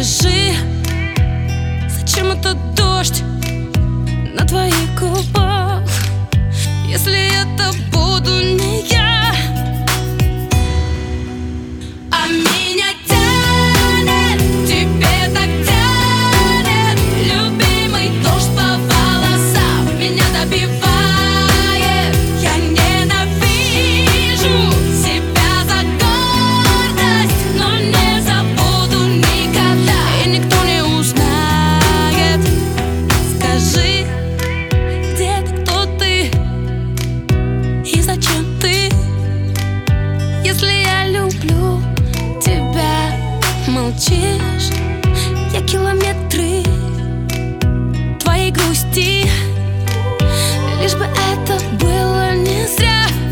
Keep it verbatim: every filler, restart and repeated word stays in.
Скажи, зачем этот дождь на твоих губах, если это буду не я? А меня тянет, тебе так тянет, любимый дождь по волосам меня добивает. Я ненавижу себя за гордость, но не забуду никогда, и никто не узнает. Скажи, где ты, кто ты и зачем ты, если я люблю тебя? Молчишь, я километры твоей грусти, лишь бы это было не зря.